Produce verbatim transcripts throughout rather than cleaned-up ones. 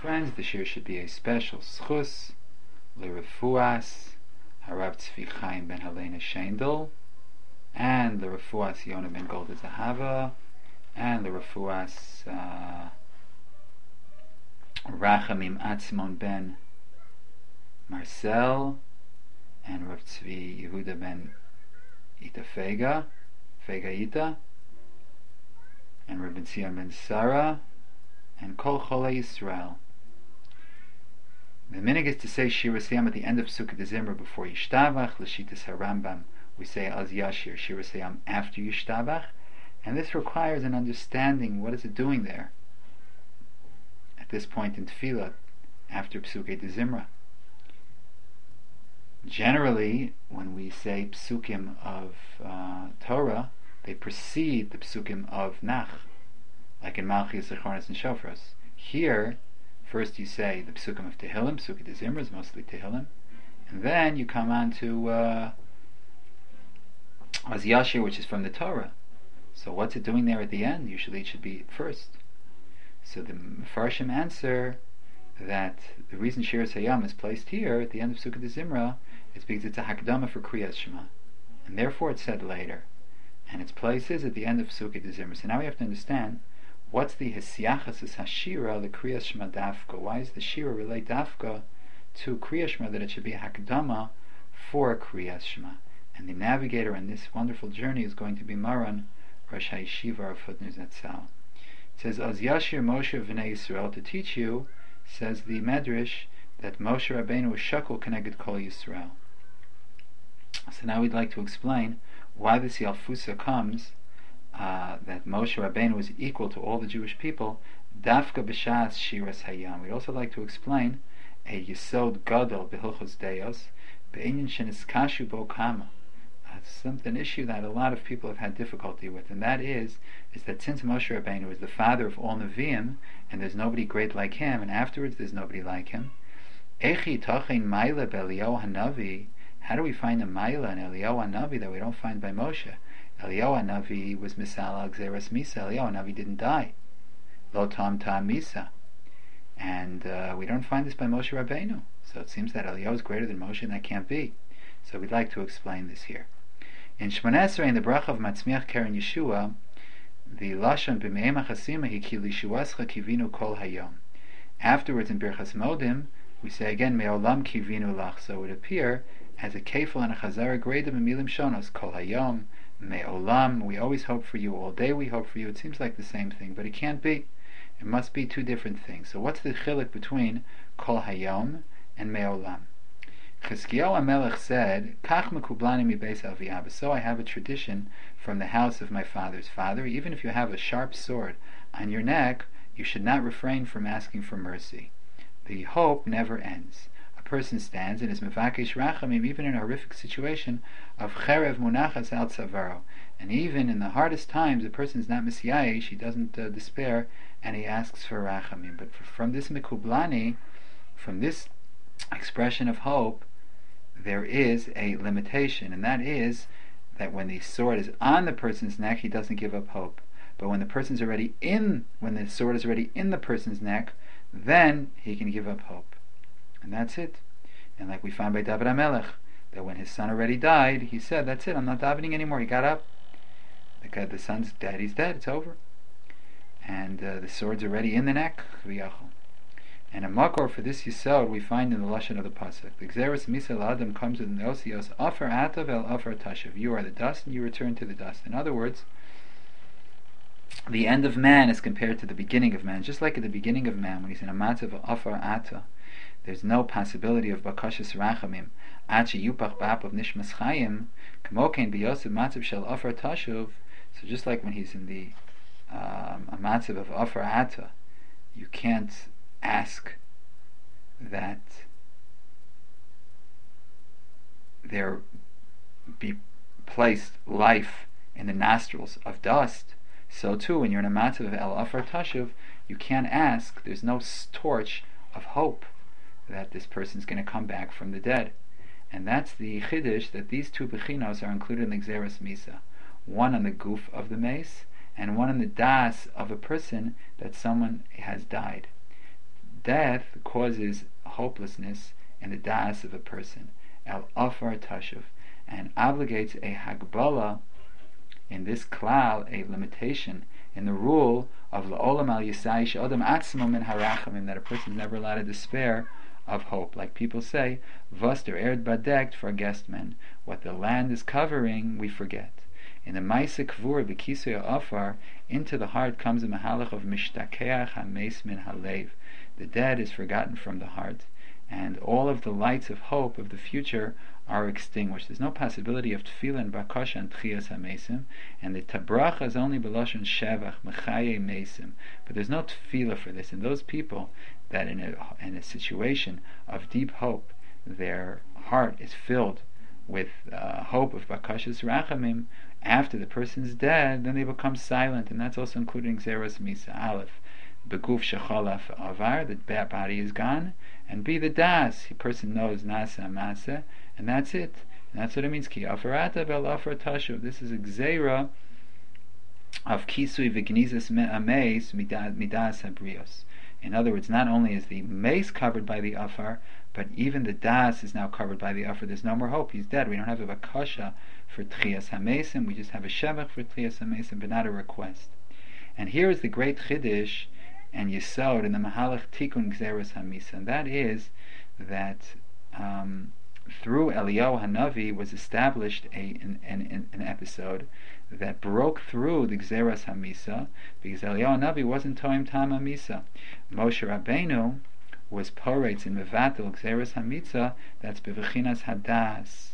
friends, the shir should be a special schus l'refuas Harav Tzvi Chaim ben Helena Shendel, and the refuas Yonah ben Golda Zahava, and the refuas uh, Rachamim Atzmon ben Marcel, and Rav Tzvi Yehuda ben Ita Fega, Fega Ita, and Rabbi Tzion ben Sarah, and Kol Cholei Yisrael. The minig is to say Shir Siyam at the end of Sukkot Zimra before Yishtabach. L'shitas HaRambam we say Az Yashir Shir Siyam after Yishtabach, and this requires an understanding. What is it doing there at this point in Tefillah after Psukei Zimra? Generally, when we say Psukim of uh, Torah, they precede the Psukim of Nach, like in Malchus, Zechronos, and Shofros. Here, first you say the Psukim of Tehillim, Psukei Zimra is mostly Tehillim, and then you come on to uh, Az Yashir, which is from the Torah. So what's it doing there at the end? Usually it should be first. So the Mefarshim answer that the reason Shir Hayam is placed here at the end of Sukkot Zimra is because it's a Hakdama for Kriyas Shema, and therefore it's said later, and its place is at the end of Sukkot Zimra. So now we have to understand what's the Hisyachas Hashira, the Kriyas Shema Dafka. Why does the Shira relate Dafka to Kriyas Shema, that it should be a Hakdama for Kriyas Shema? And the navigator on this wonderful journey is going to be Maran Rosh HaYeshiva of Hutner Zatzal. It says, Az Yashir Moshe V'nei Yisrael, to teach you, says the Medrash, that Moshe Rabbeinu was Shakul Keneged Kol Yisrael. So now we'd like to explain why this Yalfusa comes, uh, that Moshe Rabbeinu was equal to all the Jewish people, Dafka B'Shas Shiras Hayam. We'd also like to explain a Yisod Gadol B'Hilchos Deos, Be'inyan Sheniskashu Bo Kama. Something issue that a lot of people have had difficulty with, and that is is that since Moshe Rabbeinu is the father of all Nevi'im, and there's nobody great like him, and afterwards there's nobody like him, Echi Tachin Maila B'Eliyahu Hanavi, how do we find a Maila in Eliyahu Hanavi that we don't find by Moshe? Eliyahu Hanavi was Misal Al Gzeras Misa. Eliyahu Hanavi didn't die. Lo Tam Tam Misa. And uh, we don't find this by Moshe Rabbeinu. So it seems that Eliyahu is greater than Moshe, and that can't be. So we'd like to explain this here. In Shmoneh Esrei, in the bracha of Matzmiach Keren Yeshua, the Lashon B'me'em HaChasima hi ki lishuascha kivinu kol hayom. Afterwards, in Birchas Modim, we say again Me'olam kivinu lach. So it would appear as a kefil and a chazara greda b'milim shonos, kol hayom, Me'olam. We always hope for you, all day we hope for you. It seems like the same thing, but it can't be. It must be two different things. So what's the chiluk between kol hayom and Me'olam? Chizkiyahu HaMelech said, Kach mekublani mi beis avi abba. So I have a tradition from the house of my father's father. Even if you have a sharp sword on your neck, you should not refrain from asking for mercy. The hope never ends. A person stands and is mevakesh rachamim, even in a horrific situation of cherev munachas al tzavaro. And even in the hardest times, a person is not mesiyayish, he doesn't uh, despair, and he asks for rachamim. But from this mekublani, from this expression of hope, there is a limitation, and that is that when the sword is on the person's neck, he doesn't give up hope. But when the person's already in, when the sword is already in the person's neck, then he can give up hope. And that's it. And like we find by David HaMelech, that when his son already died, he said, that's it, I'm not davening anymore. He got up. The, guy, the son's dead, he's dead, it's over. And uh, the sword's already in the neck. And a makor for this yisod we find in the lashon of the pasuk. The Gzeres Misa L'Adam comes in the osios Afar Atav El Afar Tashav. You are the dust, and you return to the dust. In other words, the end of man is compared to the beginning of man. Just like at the beginning of man, when he's in a matzav of Afar Ata, there's no possibility of bakashas rachamim. Achi yupach ba'ap of nishmas chayim, kamokein b'yosef matzav shel Afar Tashav. So just like when he's in the um, a matzav of Afar Ata, you can't ask that there be placed life in the nostrils of dust. So too, when you're in a matzav of El Afar Tashuv, you can't ask, there's no torch of hope that this person's going to come back from the dead. And that's the chiddush, that these two bechinos are included in the Gzeres Misa. One on the goof of the mace, and one on the das of a person that someone has died. death causes hopelessness in the das of a person, el afar tashuv, and obligates a hagbala in this klal, a limitation in the rule of la'olam al yisai she'adam atzmo min harachamim, that a person is never allowed to despair of hope. Like people say, was der erd badekt, vergesst men. What the land is covering, we forget. In the Maisa Kvur B'Kisui Afar, into the heart comes a mahalach of Mishtakeach HaMeis Min Halev. The dead is forgotten from the heart, and all of the lights of hope of the future are extinguished. There's no possibility of tefillah and bakasha and tchias hamesim, and the tabracha is only b'lashon shevach mechaye mesim. But there's no tefillah for this. And those people that in a in a situation of deep hope, their heart is filled with uh, hope of bakashas rachamim, after the person's dead, then they become silent, and that's also including Xeros Misa Aleph. Beguf Shechalaf Avar, the body is gone, and B, the Das, the person knows Nasa Masa, and that's it. And that's what it means. Ki Afarata Vel Afar Tashuv. This is a Gzeira of Kisui V'Gnizas Ameis Midas Habrios. In other words, not only is the mace covered by the Afar, but even the Das is now covered by the Afar. There's no more hope. He's dead. We don't have a Bakasha for Tchias HaMesim. We just have a Shevach for Tchias HaMesim, but not a request. And here is the great Chiddush and Yesod in the Mahalach Tikkun Gzeros HaMisa, and that is that um, through Eliyahu Hanavi was established a, an, an, an episode that broke through the Gzeros HaMisa, because Eliyahu Hanavi wasn't Toim Tam HaMisa. Moshe Rabbeinu was porates in Mevatel Gzeros HaMitza, that's Bevechinas Hadas.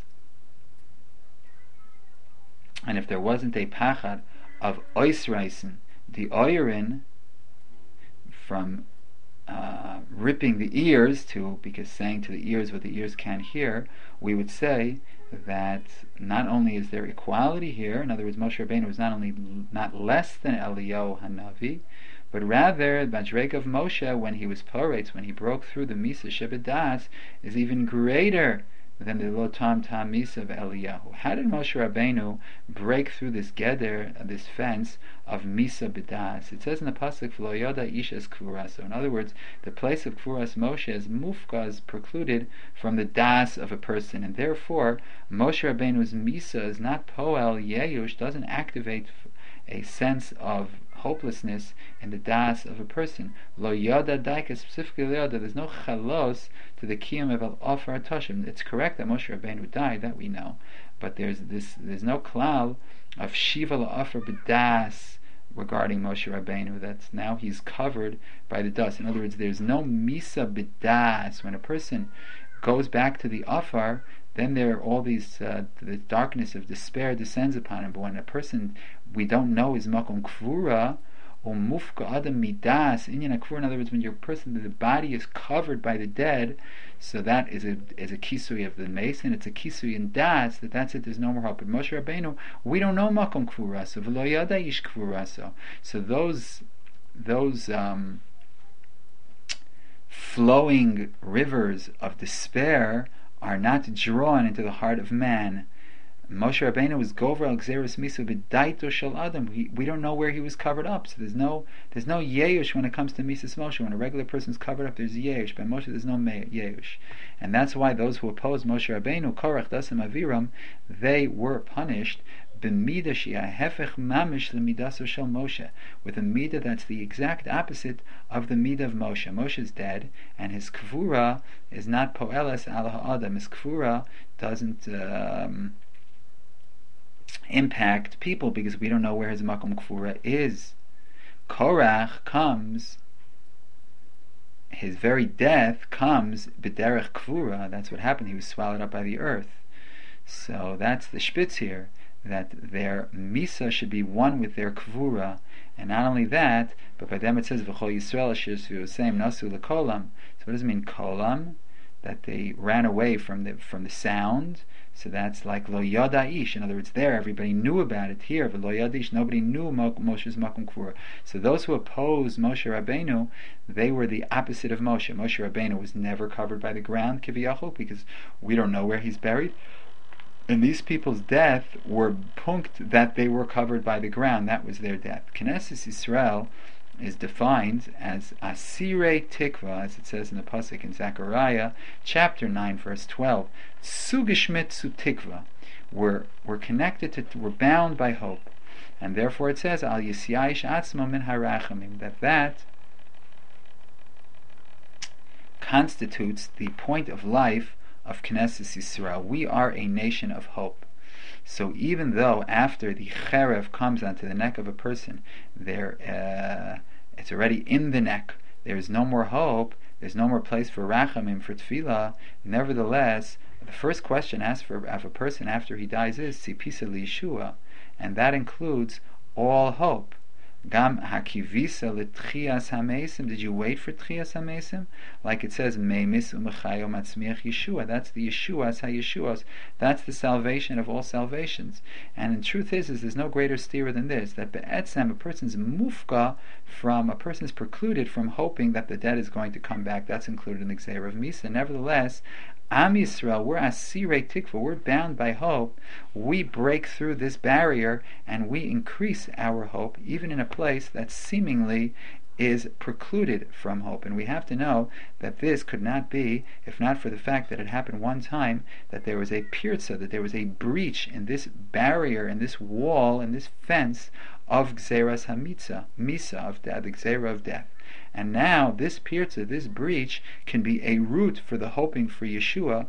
And if there wasn't a pachad of oisreisen, the oirin, from uh, ripping the ears to, because saying to the ears what the ears can't hear, we would say that not only is there equality here, in other words, Moshe Rabbeinu was not only not less than Eliyahu Hanavi, but rather, Bajrek of Moshe, when he was porates, when he broke through the Misa Shebedas, is even greater than the Lo Tam Tam Misa of Eliyahu. How did Moshe Rabbeinu break through this geder, this fence of Misa Bedas? It says in the pasuk, V'lo yoda ish es kvuraso. In other words, the place of kvuras Moshe is mufka, is precluded from the das of a person, and therefore Moshe Rabbeinu's Misa is not poel yeyush, doesn't activate a sense of hopelessness in the das of a person. Lo yada daika, specifically lo yada, there's no chalos to the kiyum of al ofar toshim. It's correct that Moshe Rabbeinu died, that we know, but there's this there's no klal of shiva la ofar b'das regarding Moshe Rabbeinu. That's now he's covered by the dust. In other words, there's no misa b'das. When a person goes back to the ofar, then there are all these, uh, the darkness of despair descends upon him. But when a person we don't know is makom kvura, or mufka adam midas, inyan kvura, in other words, when your person, the body is covered by the dead, so that is a is a kisui of the mason, it's a kisui in das, that that's it, there's no more hope. But Moshe Rabbeinu, we don't know makom kvura, so v'lo yada ish kvura, so so those those um, flowing rivers of despair are not drawn into the heart of man. Moshe Rabbeinu was gover al gzeros misu b'daito shel adam. We, we don't know where he was covered up, so there's no there's no yeush when it comes to misus Moshe. When a regular person is covered up, there's yeush. By Moshe, there's no yeush, and that's why those who oppose Moshe Rabbeinu, Korach, Dasim, Aviram, they were punished b'midah she'ah hefech mamish l'midaso shel Moshe, with a midah that's the exact opposite of the midah of Moshe. Moshe is dead, and his kvura is not poeles al ha'adam. His kvura doesn't um, impact people, because we don't know where his makom kvura is. Korach comes, his very death comes b'derech kvura. That's what happened. He was swallowed up by the earth. So that's the shpitz here, that their misa should be one with their kvura, and not only that, but by them it says v'chol Yisrael asher sviosem nasu lekolam. So what does it mean kolam? That they ran away from the from the sound. So that's like lo yada ish. In other words, there everybody knew about it. Here v'lo yada ish, nobody knew Moshe's makom kvura. So those who oppose Moshe Rabbeinu, they were the opposite of Moshe. Moshe Rabbeinu was never covered by the ground kiviyachol, because we don't know where he's buried. And these people's death were punkt that they were covered by the ground. That was their death. Knesset Yisrael is defined as asirei tikva, as it says in the pasuk in Zechariah chapter nine, verse twelve. Sugishmit su tikva. We're we're connected to, we're bound by hope, and therefore it says al yisyayish atzmo min harachamim, that that constitutes the point of life of Knesset Yisrael. We are a nation of hope. So even though after the cherev comes onto the neck of a person, there uh, it's already in the neck, there is no more hope, there's no more place for rachamim, for tefillah, nevertheless, the first question asked for of a person after he dies is Tzipisa liyeshua, and that includes all hope. Gam hakivisa l'tchias hamesim. Did you wait for tchias hamesim? Like it says, Meimis u'mechayo matzmiach Yeshua. That's the Yeshuas ha-Yeshuas. That's the salvation of all salvations. And the truth is, is there's no greater steerer than this. That be'etzem, a person's mufka from, a person is precluded from hoping that the dead is going to come back. That's included in the Gzeira of Misa. Nevertheless, Am Yisrael, we're asirei tikva, we're bound by hope. We break through this barrier and we increase our hope, even in a place that seemingly is precluded from hope. And we have to know that this could not be, if not for the fact that it happened one time, that there was a pirza, that there was a breach in this barrier, in this wall, in this fence of Gzeras HaMitza, Misa, of death, the Gzeira of death. And now this pirza, this breach, can be a root for the hoping for Yeshua,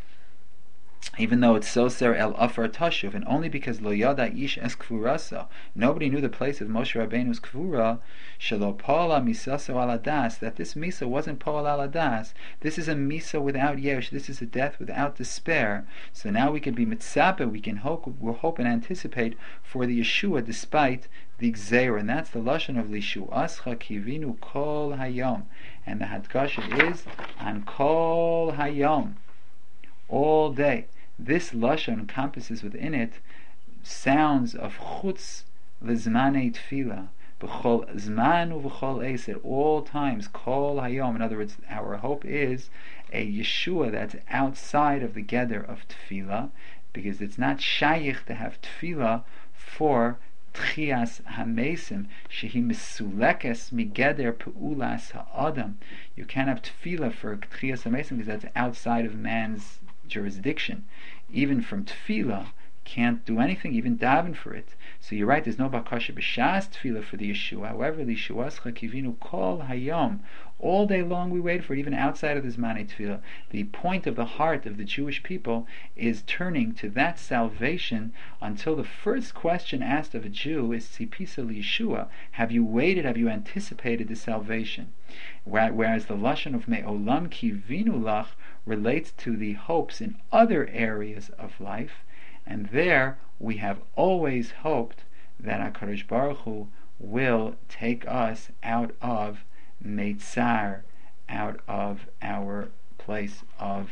even though it's soser el afar tashuv, and only because lo yada ish es kvurasa, nobody knew the place of Moshe Rabbeinu's kvura, shelo pala misaso aladas, that this misa wasn't pal aladas. This is a misa without yesh. This is a death without despair. So now we can be mitzapeh, we can hope, we'll hope and anticipate for the Yeshua despite the Gzeira, and that's the lashon of Lishu Ascha Kivinu Kol Hayom, and the Hadkasha is on Kol Hayom, all day. This lashon encompasses within it sounds of chutz lezmanei tefillah, b'chol zman u'v'chol eis, at all times, Kol Hayom. In other words, our hope is a Yeshua that's outside of the gather of tefillah, because it's not shayich to have tefillah for Tchias hamesim, shehi misulekes migeder peulas ha'adam. You can't have tefillah for Tchias hamesim because that's outside of man's jurisdiction. Even from tefillah, can't do anything, even daven for it. So you're right, there's no bakasha b'shas tefillah for the Yeshua. However, the Yeshuascha kivinu kol hayom, all day long we wait for it, even outside of the Zmanei Tefillah. The point of the heart of the Jewish people is turning to that salvation until the first question asked of a Jew is Tzipisa liyeshua, have you waited, have you anticipated the salvation? Whereas the lashon of me'olam kivinu lach relates to the hopes in other areas of life, and there we have always hoped that HaKadosh Baruch Hu will take us out of Meitzar, out of our place of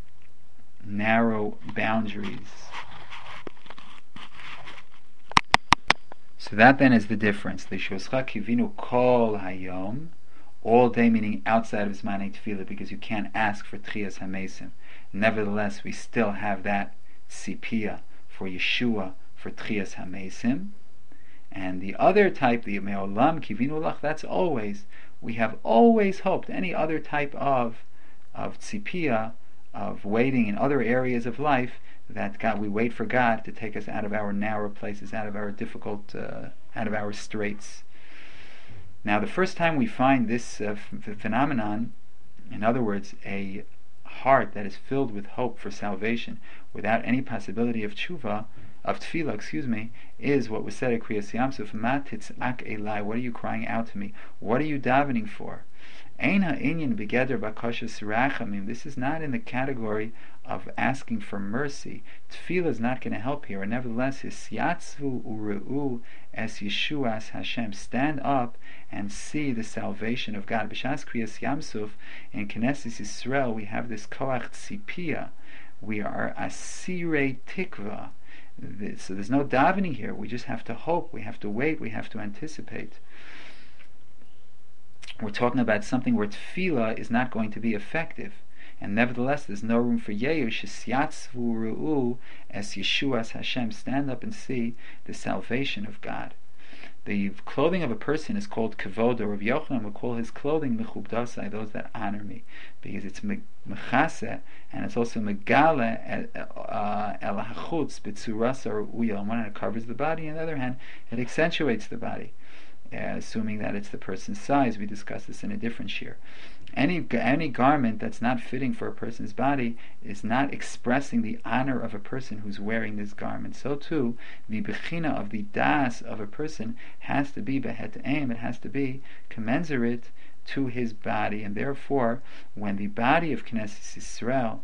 narrow boundaries. So that then is the difference. L'shoscha kivinu kol hayom, all day, meaning outside of Zmanei Tefillah, because you can't ask for Tchias HaMesim. Nevertheless, we still have that Sipia for Yeshua, for Tchias HaMesim. And the other type, the Me'olam Kivinu Lach, that's always, we have always hoped. Any other type of of tzipia, of waiting in other areas of life, that God, we wait for God to take us out of our narrow places, out of our difficult, uh, out of our straits. Now, the first time we find this uh, f- phenomenon, in other words, a heart that is filled with hope for salvation, without any possibility of tshuva, of tefillah, excuse me, is what was said at Kriyas Yamsuf, Ma titzak elai, what are you crying out to me? What are you davening for? Ein ha'inyan begeder bakashas rachamim. This is not in the category of asking for mercy. Tefillah is not going to help here. And nevertheless, hisyatzvu u're'u es Yeshuas Hashem. Stand up and see the salvation of God. B'shas Kriyas Yamsuf, in Knesset Yisrael, we have this koach tzipia. We are asirei tikva. So there's no davening here. We just have to hope. We have to wait. We have to anticipate. We're talking about something where tefillah is not going to be effective, and nevertheless there's no room for yeyush. Syatzvu ru'u es Yeshuas Hashem. Stand up and see the salvation of God. the clothing of a person is called kavod, or Rav Yochanan would call his clothing mechubdasai, those that honor me, because it's mechase, and it's also megale el hachutz b'tzuras ruya. On one hand, it covers the body, on the other hand, it accentuates the body, uh, assuming that it's the person's size. We discussed this in a different shir. Any any garment that's not fitting for a person's body is not expressing the honor of a person who's wearing this garment. So too, the bechina of the das of a person has to be behet aim. It has to be commensurate to his body, and therefore, when the body of Knesset Yisrael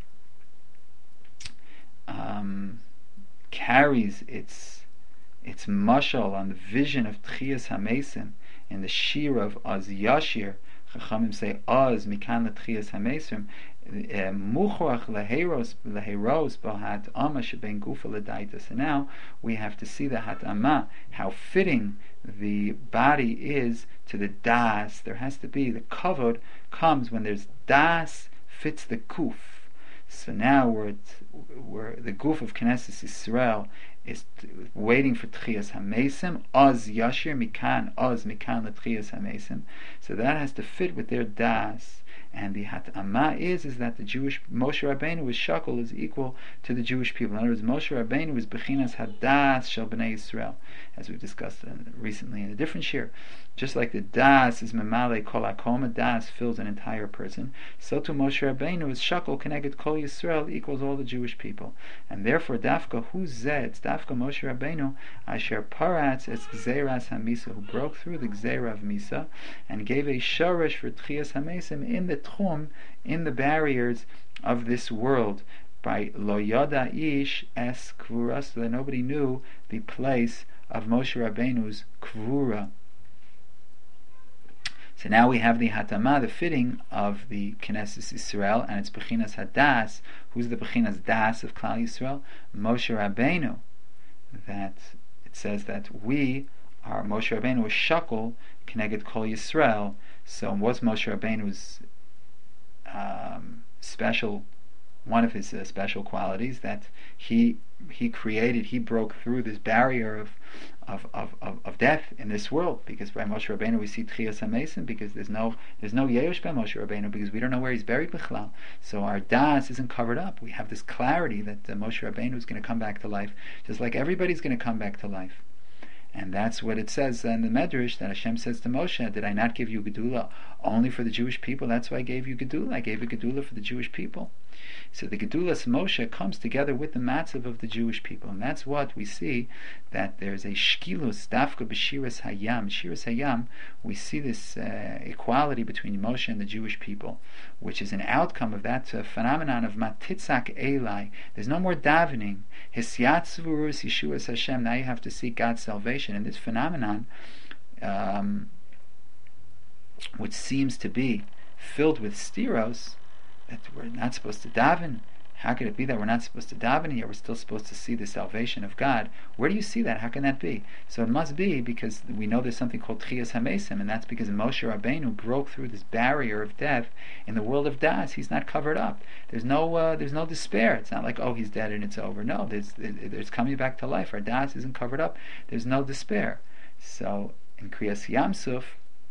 um, carries its its mashal on the vision of Tchias HaMesim in the shir of Az Yashir, Chachamim say Oz Mikan L'Tchias HaMesim, Muchrach Leheros Leheros B'Hat Ama Sheben Gufa L'Daita. So now we have to see the Hatama, how fitting the body is to the das. There has to be, the kavod comes when there's das fits the kuf. So now we're, at, we're the guf of Knesset Yisrael is t- waiting for Tchias HaMesim, Oz Yashir Mikan, Oz Mikan L'Tchias HaMesim. So that has to fit with their das. And the hatama is is that the Jewish Moshe Rabbeinu was shakol is equal to the Jewish people. In other words, Moshe Rabbeinu was bechinas hadas shel bnei Yisrael, as we discussed uh, recently in a different shir. Just like the das is memale kol hakoma, das fills an entire person, so too Moshe Rabbeinu is shakol keneged kol Yisrael, equals all the Jewish people. And therefore, dafka hu zeh, it's dafka Moshe Rabbeinu asher paratz es gzeras hamisa, who broke through the gzera of misa and gave a shorish for tchias hamesim in the tchum, in the barriers of this world, by lo yada ish es kvura, so that nobody knew the place of Moshe Rabbeinu's kvura. So now we have the hatama, the fitting of the Knesset Yisrael, and it's bechinas hadas. Who's the bechinas das of Klal Yisrael? Moshe Rabbeinu. That it says that we are, Moshe Rabbeinu was shakol keneged kol Yisrael. So what's Moshe Rabbeinu's um, special, one of his uh, special qualities, that he he created, he broke through this barrier of of, of, of, of death in this world, because by Moshe Rabbeinu we see Tchias HaMesim, because there's no there's no Yehush by Moshe Rabbeinu, because we don't know where he's buried b'chlal. So our das isn't covered up. We have this clarity that uh, Moshe Rabbeinu is going to come back to life, just like everybody's going to come back to life. And that's what it says in the Medrash, that Hashem says to Moshe, did I not give you Gedula only for the Jewish people? That's why I gave you Gedula. I gave you Gedula for the Jewish people. So the Gedulas Moshe comes together with the matzav of the Jewish people. And that's what we see, that there's a shkilus, dafka b'shiras hayam. Shiras hayam, we see this uh, equality between Moshe and the Jewish people, which is an outcome of that uh, phenomenon of matitzak elai. There's no more davening. Hisyatzvurus Yeshuas Hashem. Now you have to seek God's salvation. And this phenomenon, um, which seems to be filled with stiros, that we're not supposed to daven. How could it be that we're not supposed to daven, and yet we're still supposed to see the salvation of God? Where do you see that? How can that be? So it must be because we know there's something called Tchias HaMesim, and that's because Moshe Rabbeinu broke through this barrier of death in the world of Das. He's not covered up. There's no uh, there's no despair. It's not like, oh, he's dead and it's over. No, there's there's coming back to life. Our Das isn't covered up. There's no despair. So in Kriyas Yamsuf,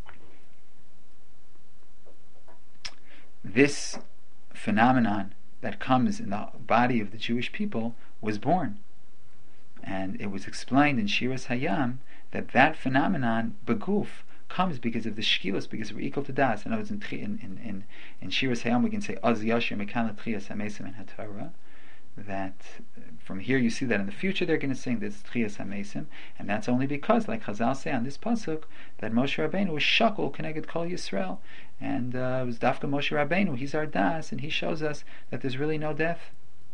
this phenomenon that comes in the body of the Jewish people was born, and it was explained in Shiras Hayam that that phenomenon beguf comes because of the shkilos, because we're equal to das. In other words, in in in, in Shiras Hayam we can say Az Yashir Mekan L'Tchias HaMesim in HaTorah, that from here you see that in the future they're going to sing this Tchias HaMesim, and that's only because, like Chazal say on this pasuk, that Moshe Rabbeinu was shakol keneged kol Yisrael, and uh, it was dafka Moshe Rabbeinu, he's our das, and he shows us that there's really no death.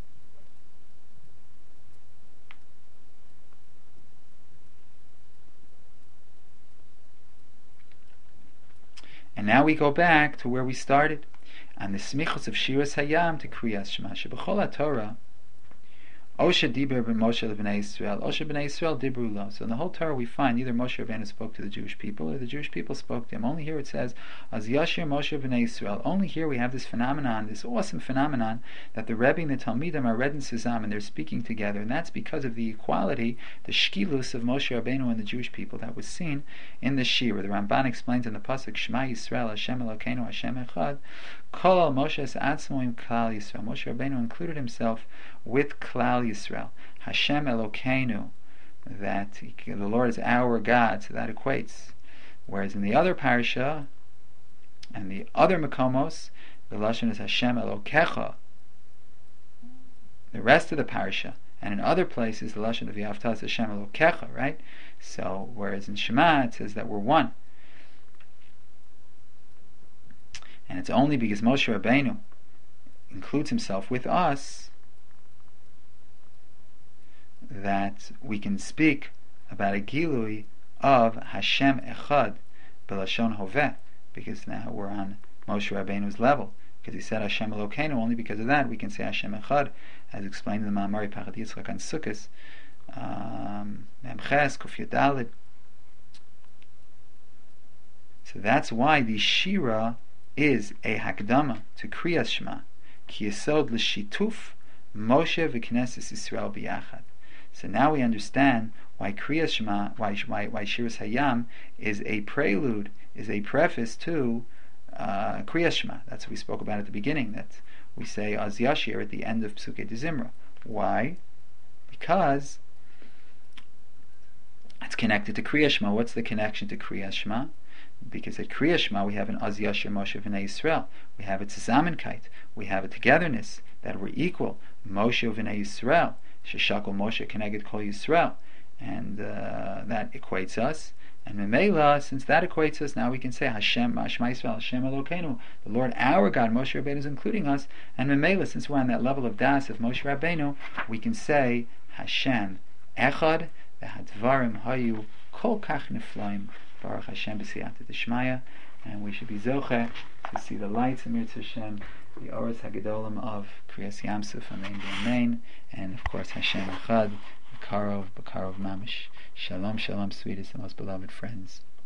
And now we go back to where we started, on the smichos of Shiras Hayam to Kriyas Shema. Shebechol HaTorah, Osha Dibur Moshe B'nai Yisrael. Osha B'nai Yisrael Dibru Lo. So in the whole Torah we find either Moshe Rabbeinu spoke to the Jewish people or the Jewish people spoke to him. Only here it says, Az Yashir Moshe B'nai Yisrael. Only here we have this phenomenon, this awesome phenomenon, that the Rebbe and the Talmidim are Red and Sezam and they're speaking together. And that's because of the equality, the shkilus of Moshe Rabbeinu and the Jewish people that was seen in the Shir. The Ramban explains in the Pasuk, Shema Yisrael, Hashem Elokeinu, Hashem Echad. Kol Moshe Atzmoim Klal Yisrael. Moshe Rabbeinu included himself with Klal Yisrael. Hashem Elokeinu, that he, the Lord is our God, so that equates. Whereas in the other parasha and the other Makomos, the lashon is Hashem Elokecha. The rest of the parasha, and in other places the lashon of V'ahavta is Hashem Elokecha, right? So whereas in Shema it says that we're one. And it's only because Moshe Rabbeinu includes himself with us that we can speak about a gilui of Hashem Echad B'lashon Hoveh, because now we're on Moshe Rabbeinu's level. Because he said Hashem Elokeinu, only because of that we can say Hashem Echad, as explained in the Ma'amari Pachad Yitzchak on Sukkos, Memches Kuf Yudalid. So that's why the Shira is a Hakdama to Kriyas Shema, Ki Yesod L'Shituf Moshe V'Knesses Yisrael B'Yachad. So now we understand why Kriyas Shema, why why, why Shiras Hayam is a prelude, is a preface to uh, Kriyas Shema. That's what we spoke about at the beginning. That we say Az Yashir at the end of Psukei de Zimra. Why? Because it's connected to Kriyas Shema. What's the connection to Kriyas Shema? Because at Kriyas Shema we have an Az Yashir Moshe V'nei Yisrael. We have a Tzamenkeit. We have a togetherness that we're equal. Moshe V'nei Yisrael. Sheshakol Moshe Keneged Kol Yisrael. And uh, that equates us. And Memela, since that equates us, now we can say Hashem, Shema Yisrael, Hashem Elokeinu, the Lord our God. Moshe Rabbeinu is including us. And Memela, since we're on that level of das of Moshe Rabbeinu, we can say Hashem Echad, V'Hadvarim Hayu Kol Kach Neflaim, Baruch Hashem B'Siyata D'Shmaya. And we should be zoche to see the lights of Mirz Hashem, the Oros Hagadolim of Kriyas Yamsuf, Amen, Amen, and of course Hashem Echad, B'Karov, B'Karov Mamish. Shalom, shalom, sweetest and most beloved friends.